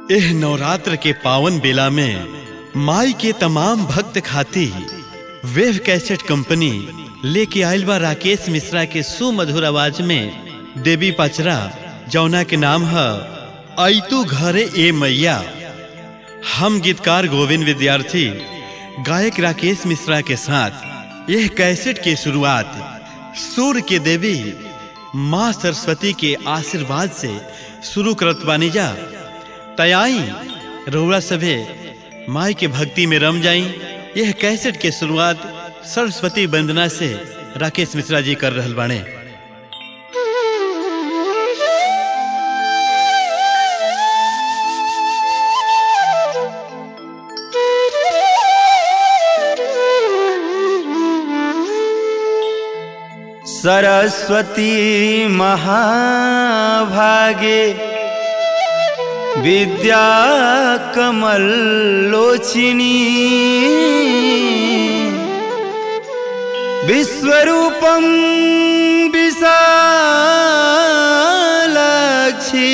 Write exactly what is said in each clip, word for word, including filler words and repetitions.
एह नवरात्र के पावन बेला में माई के तमाम भक्त खाती वेव कैसेट कंपनी लेके आइल बा राकेश मिश्रा के सुमधुर आवाज में देवी पचरा जौना के नाम है आइतू घरे ए मैया। हम गीतकार गोविंद विद्यार्थी गायक राकेश मिश्रा के साथ यह कैसेट की शुरुआत सूर्य के देवी माँ सरस्वती के आशीर्वाद से शुरू करत बानी जा। तयाई रउरा सभे माई के भक्ति में रम जाई। यह कैसेट के शुरुआत सरस्वती वंदना से राकेश मिश्रा जी कर रहल बाणे। सरस्वती महाभागे विद्या कमल लोचिनी विश्वरूपं विशालाक्षी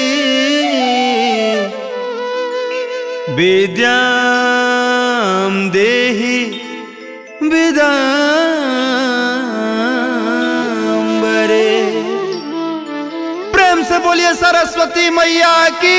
विद्यां देहि विदाम्बरे। प्रेम से बोलिए सरस्वती मैया की।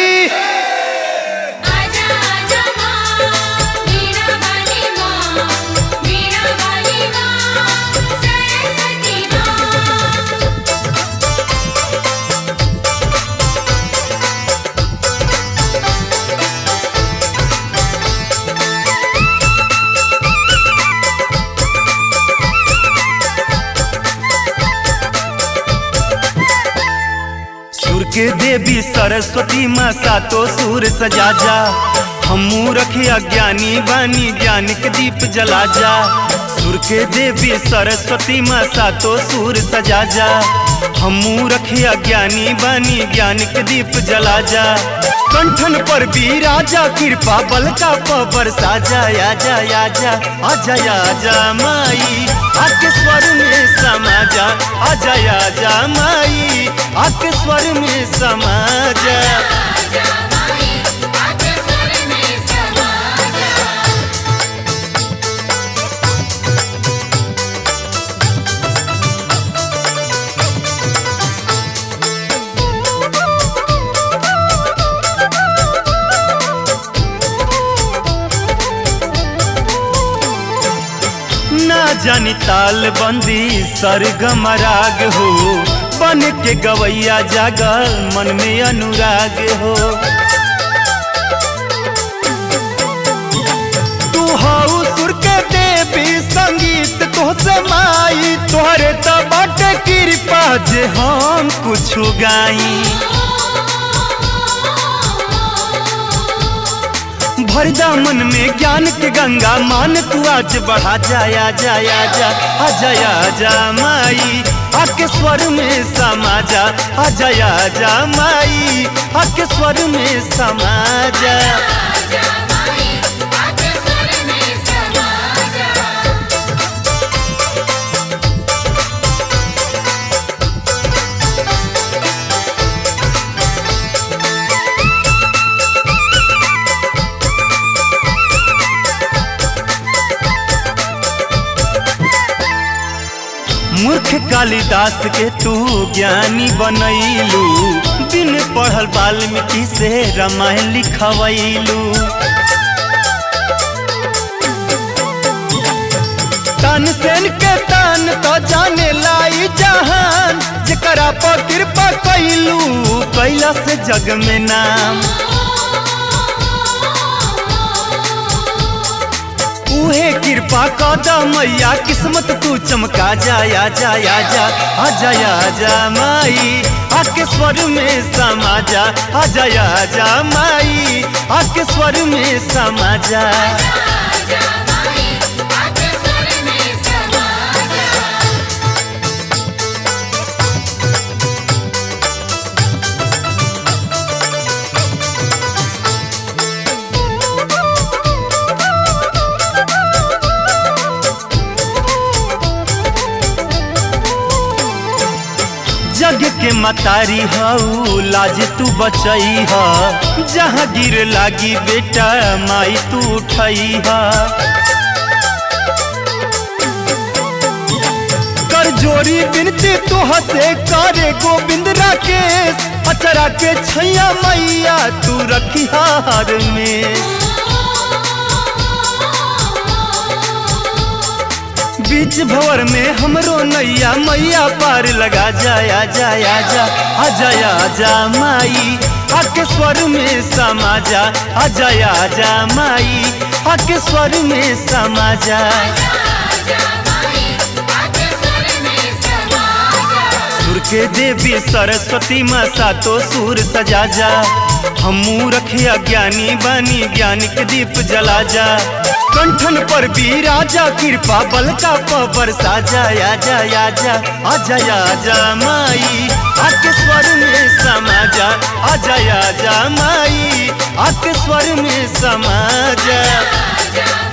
के देवी सरस्वती माँ सातो सूर सजा जा। हमू रखे अज्ञानी बानी ज्ञान के दीप जला जा। सुर के देवी सरस्वती माँ सातो सूर सजा जा। हमू रखे अज्ञानी बानी ज्ञान के दीप जला जा। कंठन पर भी राजा कृपा बल का पवर साजा। आजा आजा आजा आजा माई आके स्वर में समा जा। आजा आजा माई आके स्वर में समा जा। ना जानी ताल बंदी सरगम राग हो। बन के गवैया जागल मन में अनुराग हो। तू हाउ सुर के देवी संगीत तोहसे माई। तोहरे तो बाटे कृपा जे हम कुछ गाई। भरदा मन में ज्ञान के गंगा मान तू आज बढ़ा जाया जाया जा। आजा आजा माई आके स्वर में समा जा। आजा आजा माई आके स्वर में समा जा। मूर्ख कालिदास के तू ज्ञानी बनैलू। बिन पढ़ल वाल्मीकि से रामायण लिखवैलू। तान सेन के तान तो जाने लाई जहान। जेकरा पर कृपा कैलू कैला से जग में नाम। उहे कृपा कदा मैया किस्मत तू चमका जाया जाया जा। आजा आजा माई आके स्वर में समा जा। आजा आजा माई आके स्वर में समा जा। जग के मतारी हऊ लाज तू बचई हा, जहाँ गिर लागी बेटा माई तू उठई हा। कर जोरी बिनती तू हसे करे गोविंद राकेश, अचरा के छैया मैया तू रखी हार में। बीच भंवर में हमरो नैया मैया पार लगा जाया जाया जा, आ जाया जा माई आके स्वर में समा जा, आ जाया जा माई आके स्वर में समा जा। सुर के देवी सरस्वती माँ सातो सुर सजा जा, हमू रखे अज्ञानी बानी ज्ञान के दीप जला जा। कंठन पर भी राजा कृपा बल का पवर साजा, या जा या जा आ जाया जा माई आके स्वर में समा जा, आ जाया जा माई आके स्वर में समा जा।